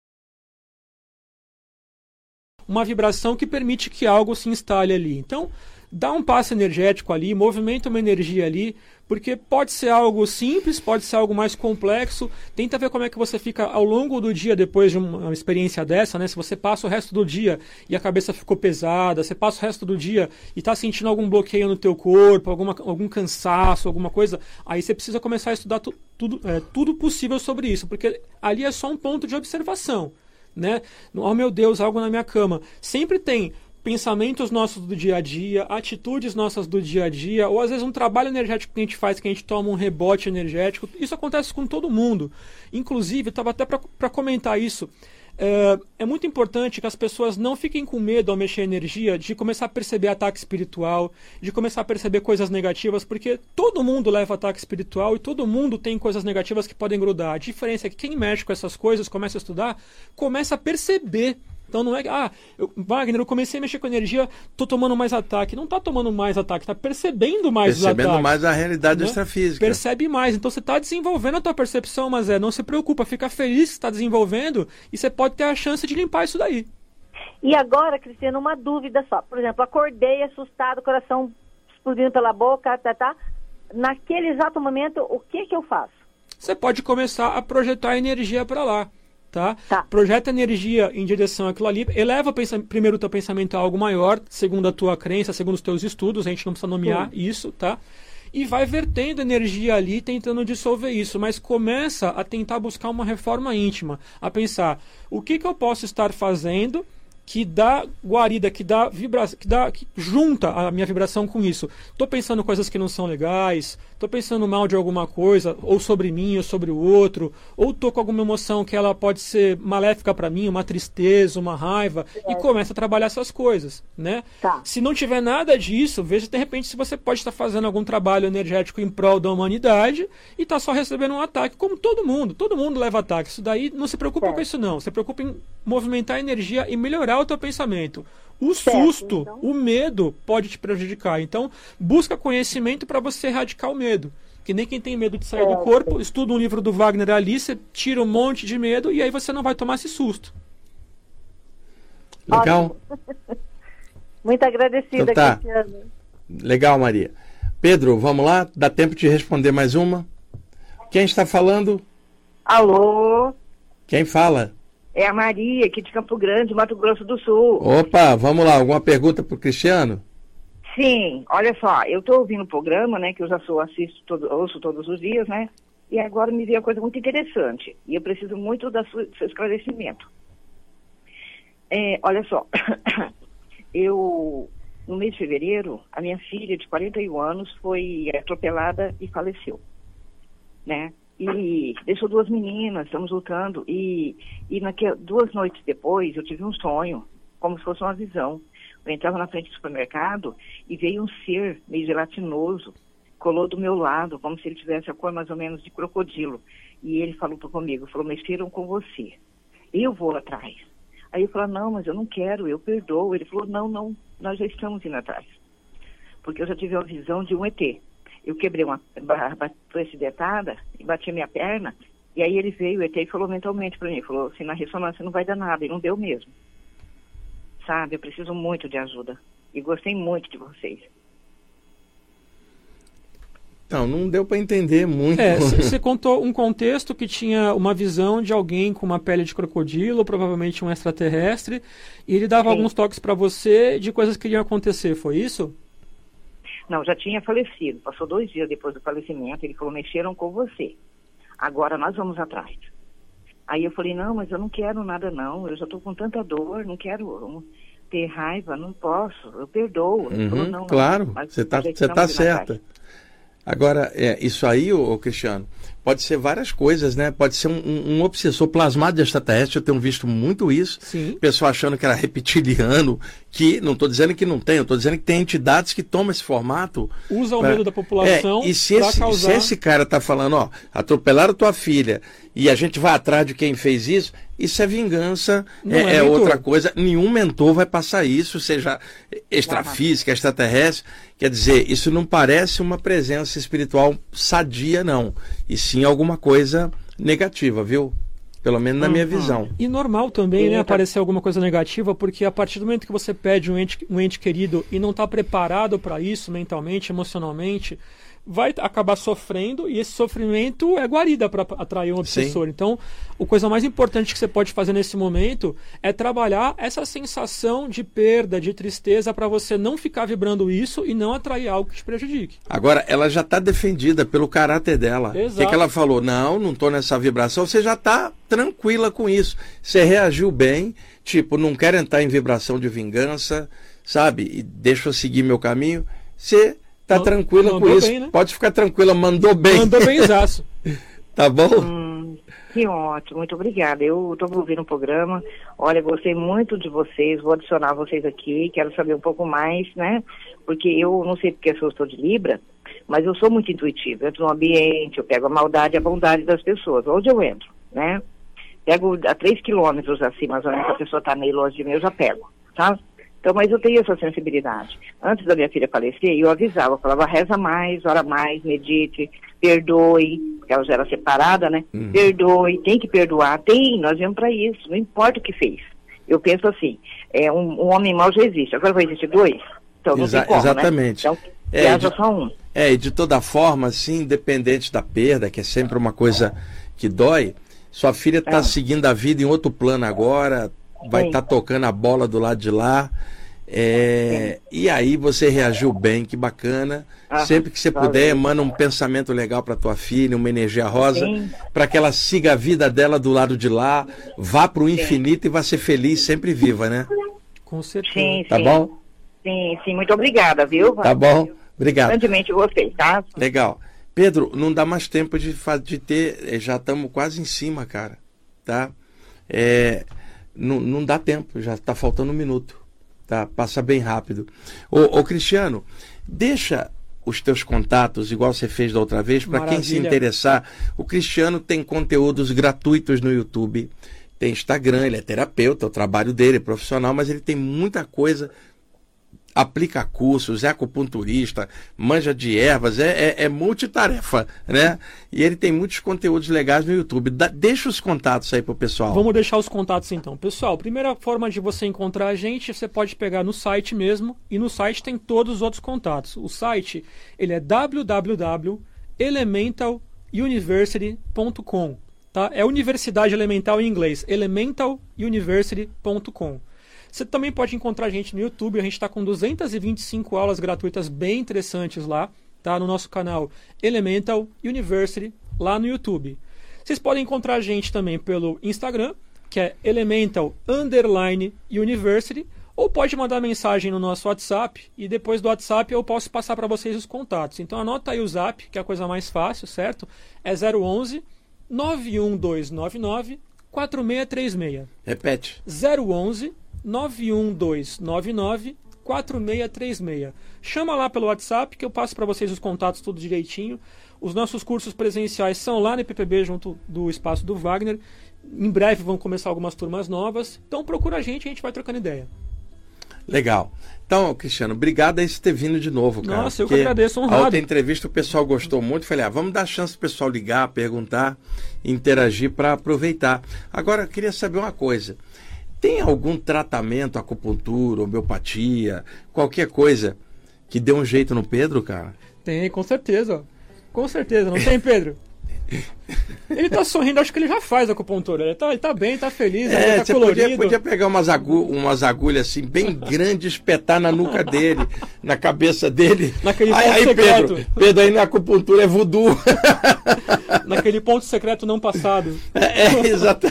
uma vibração que permite que algo se instale ali. Então, dá um passo energético ali, movimenta uma energia ali, porque pode ser algo simples, pode ser algo mais complexo. Tenta ver como é que você fica ao longo do dia depois de uma experiência dessa, né? Se você passa o resto do dia e a cabeça ficou pesada, você passa o resto do dia e está sentindo algum bloqueio no teu corpo, alguma, algum cansaço, alguma coisa, aí você precisa começar a estudar tu, tudo, é, tudo possível sobre isso, porque ali é só um ponto de observação. Né? Oh meu Deus, algo na minha cama. Sempre tem pensamentos nossos do dia a dia, atitudes nossas do dia a dia, ou às vezes um trabalho energético que a gente faz, que a gente toma um rebote energético. Isso acontece com todo mundo. Inclusive, eu estava até para comentar isso. É, é muito importante que as pessoas não fiquem com medo ao mexer energia de começar a perceber ataque espiritual, de começar a perceber coisas negativas, porque todo mundo leva ataque espiritual e todo mundo tem coisas negativas que podem grudar. A diferença é que quem mexe com essas coisas, começa a estudar, começa a perceber. Então não é que, ah, eu, Wagner, eu comecei a mexer com energia, tô tomando mais ataque. Não tá tomando mais ataque, tá percebendo mais os ataques. Percebendo mais a realidade, né? Extrafísica. Percebe mais. Então você tá desenvolvendo a tua percepção, mas é, não se preocupa, fica feliz que está desenvolvendo e você pode ter a chance de limpar isso daí. E agora, Cristiano, uma dúvida só. Por exemplo, acordei assustado, coração explodindo pela boca, tá, tá. Naquele exato momento, o que que eu faço? Você pode começar a projetar energia para lá. Tá? Tá. Projeta energia em direção àquilo ali, eleva primeiro o teu pensamento a algo maior, segundo a tua crença, segundo os teus estudos, a gente não precisa nomear Sim. isso, tá? E vai vertendo energia ali, tentando dissolver isso, mas começa a tentar buscar uma reforma íntima, a pensar, o que, que eu posso estar fazendo que dá guarida, que dá vibração, que dá, que junta a minha vibração com isso. Tô pensando coisas que não são legais, tô pensando mal de alguma coisa, ou sobre mim, ou sobre o outro, ou tô com alguma emoção que ela pode ser maléfica para mim, uma tristeza, uma raiva, é. E começa a trabalhar essas coisas, né? Tá. Se não tiver nada disso, veja de repente se você pode estar fazendo algum trabalho energético em prol da humanidade e tá só recebendo um ataque, como todo mundo, todo mundo leva ataque. Isso daí, não se preocupa é. com isso não, se preocupa em movimentar a energia e melhorar o teu pensamento. O certo, susto, então. O medo pode te prejudicar. Então, busca conhecimento para você erradicar o medo. Que nem quem tem medo de sair é, do corpo, sim. Estuda um livro do Wagner ali, você tira um monte de medo e aí você não vai tomar esse susto. Legal? Muito agradecida, então, tá. Cristiano. Legal, Maria. Pedro, vamos lá? Dá tempo de responder mais uma? Quem está falando? Alô? Quem fala? É a Maria, aqui de Campo Grande, Mato Grosso do Sul. Opa, vamos lá. Alguma pergunta para o Cristiano? Sim, olha só, eu estou ouvindo o programa, né, que eu já sou, assisto, todo, ouço todos os dias, né? E agora me veio uma coisa muito interessante, e eu preciso muito da sua, do seu esclarecimento. É, olha só, eu, no mês de fevereiro, a minha filha de quarenta e um anos foi atropelada e faleceu, né? E deixou duas meninas, estamos lutando, e, e naque, duas noites depois eu tive um sonho, como se fosse uma visão. Eu entrava na frente do supermercado e veio um ser meio gelatinoso, colou do meu lado, como se ele tivesse a cor mais ou menos de crocodilo. E ele falou comigo, falou, mexeram com você, eu vou atrás. Aí eu falei, não, mas eu não quero, eu perdoo. Ele falou, não, não, nós já estamos indo atrás. Porque eu já tive a visão de um E T. Eu quebrei uma, foi acidentada e bati minha perna, e aí ele veio, o E T, e falou mentalmente para mim, falou assim, na ressonância não vai dar nada, e não deu mesmo. Sabe, eu preciso muito de ajuda. E gostei muito de vocês. Não, não deu para entender muito. É, você contou um contexto que tinha uma visão de alguém com uma pele de crocodilo, provavelmente um extraterrestre, e ele dava Sim. alguns toques para você de coisas que iriam acontecer, foi isso? Não, já tinha falecido. Passou dois dias depois do falecimento, ele falou, mexeram com você. Agora nós vamos atrás. Aí eu falei, não, mas eu não quero nada não, eu já estou com tanta dor, não quero ter raiva, não posso, eu perdoo. Ele uhum, falou, não, claro, não, você está você tá certa. Agora, é, isso aí, ô, ô, Cristiano, pode ser várias coisas, né? Pode ser um, um, um obsessor plasmado de extraterrestre, eu tenho visto muito isso. Sim. Pessoal achando que era reptiliano, que não estou dizendo que não tem, eu estou dizendo que tem entidades que tomam esse formato. Usa o pra... medo da população é, e se esse, causar... se esse cara está falando, ó, atropelaram tua filha e a gente vai atrás de quem fez isso, isso é vingança, não é, é, é outra coisa. Nenhum mentor vai passar isso, seja extrafísica, extraterrestre. Quer dizer, isso não parece uma presença espiritual sadia, não. E sim alguma coisa negativa, viu? Pelo menos na uhum. minha visão. E normal também, né, aparecer alguma coisa negativa, porque a partir do momento que você pede um ente, um ente querido e não está preparado para isso mentalmente, emocionalmente, vai acabar sofrendo, e esse sofrimento é guarida para atrair um obsessor. Sim. Então, a coisa mais importante que você pode fazer nesse momento é trabalhar essa sensação de perda, de tristeza, para você não ficar vibrando isso e não atrair algo que te prejudique. Agora, ela já está defendida pelo caráter dela. Exato. O que, que ela falou? Não, não estou nessa vibração. Você já está tranquila com isso. Você reagiu bem, tipo, não quero entrar em vibração de vingança, sabe? E deixa eu seguir meu caminho. Você... Tá tranquila com isso. Bem, né? Pode ficar tranquila, mandou bem. Mandou bem, exato. Tá bom? Hum, que ótimo, muito obrigada. Eu estou ouvindo o programa. Olha, gostei muito de vocês. Vou adicionar vocês aqui. Quero saber um pouco mais, né? Porque eu não sei porque eu sou de Libra, mas eu sou muito intuitiva. Eu entro no ambiente, eu pego a maldade e a bondade das pessoas. Onde eu entro, né? Pego a três quilômetros assim, mais ou menos, a pessoa está meio longe de mim, eu já pego, tá? Então, mas eu tenho essa sensibilidade. Antes da minha filha falecer, eu avisava, eu falava, reza mais, ora mais, medite, perdoe, porque ela já era separada, né? Uhum. Perdoe, tem que perdoar, tem, nós viemos para isso, não importa o que fez. Eu penso assim, é, um, um homem mau já existe, agora vai existir dois? Então não Exa tem como, exatamente. Né? Então, é, haja só um. É, e de toda forma, assim, independente da perda, que é sempre uma coisa que dói, sua filha está é. seguindo a vida em outro plano agora, vai estar tá tocando a bola do lado de lá. É, e aí você reagiu bem, que bacana. Ah, sempre que você valeu. puder, emana um pensamento legal para tua filha, uma energia rosa, para que ela siga a vida dela do lado de lá, vá para o infinito sim. e vá ser feliz, sempre viva, né? Com certeza. Sim, tá sim. bom? Sim, sim, muito obrigada, viu? Tá bom, obrigado. Grandemente gostei, tá? Legal. Pedro, não dá mais tempo de, de ter, já estamos quase em cima, cara, tá? É, não, não dá tempo, já está faltando um minuto. Tá, passa bem rápido. Ô, ô Cristiano, deixa os teus contatos, igual você fez da outra vez, para quem se interessar. O Cristiano tem conteúdos gratuitos no YouTube, tem Instagram, ele é terapeuta, é o trabalho dele, é profissional, mas ele tem muita coisa, aplica cursos, é acupunturista, manja de ervas, é, é, é multitarefa, né? E ele tem muitos conteúdos legais no YouTube. Da, deixa os contatos aí pro pessoal. Vamos deixar os contatos então. Pessoal, primeira forma de você encontrar a gente, você pode pegar no site mesmo, e no site tem todos os outros contatos. O site, ele é w w w ponto elemental university ponto com, tá? É Universidade Elemental em inglês, elemental university ponto com. Você também pode encontrar a gente no YouTube, a gente está com duzentas e vinte e cinco aulas gratuitas bem interessantes lá, tá? No nosso canal Elemental University lá no YouTube. Vocês podem encontrar a gente também pelo Instagram, que é Elemental Underline University, ou pode mandar mensagem no nosso WhatsApp, e depois do WhatsApp eu posso passar para vocês os contatos. Então anota aí o Zap, que é a coisa mais fácil, certo? É zero onze, nove um dois nove nove, quatro seis três seis. Repete. zero onze, nove um dois nove nove, quatro seis três seis. Chama lá pelo WhatsApp que eu passo para vocês os contatos tudo direitinho. Os nossos cursos presenciais são lá no I P P B, junto do espaço do Wagner. Em breve vão começar algumas turmas novas. Então procura a gente e a gente vai trocando ideia. Legal. Então, Cristiano, obrigado aí por ter vindo de novo, cara. Nossa, eu que agradeço, honrado. A outra entrevista o pessoal gostou muito. Falei, ah, vamos dar chance pro pessoal ligar, perguntar, interagir para aproveitar. Agora, eu queria saber uma coisa. Tem algum tratamento, acupuntura, homeopatia, qualquer coisa que dê um jeito no Pedro, cara? Tem, com certeza. Com certeza, não tem, Pedro? Ele tá sorrindo, acho que ele já faz acupuntura. Ele tá, ele tá bem, tá feliz, é, ele tá você colorido. Podia, podia pegar umas, agu umas agulhas assim, bem grandes, espetar na nuca dele, na cabeça dele. Naquele aí, ponto aí, secreto. Pedro, Pedro, aí na acupuntura é voodoo. Naquele ponto secreto não passado. É, é exato.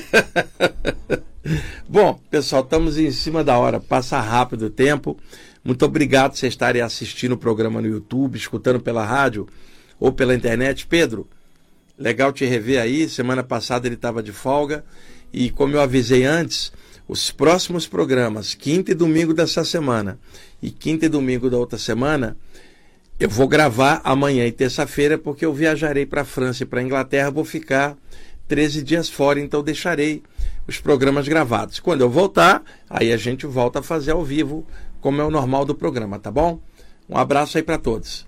Bom, pessoal, estamos em cima da hora. Passa rápido o tempo. Muito obrigado por vocês estarem assistindo o programa no YouTube, escutando pela rádio ou pela internet. Pedro, legal te rever aí. Semana passada ele estava de folga. E como eu avisei antes, os próximos programas, quinta e domingo dessa semana e quinta e domingo da outra semana, eu vou gravar amanhã e terça-feira, porque eu viajarei para a França e para a Inglaterra. Vou ficar treze dias fora, então deixarei os programas gravados. Quando eu voltar, aí a gente volta a fazer ao vivo, como é o normal do programa, tá bom? Um abraço aí para todos.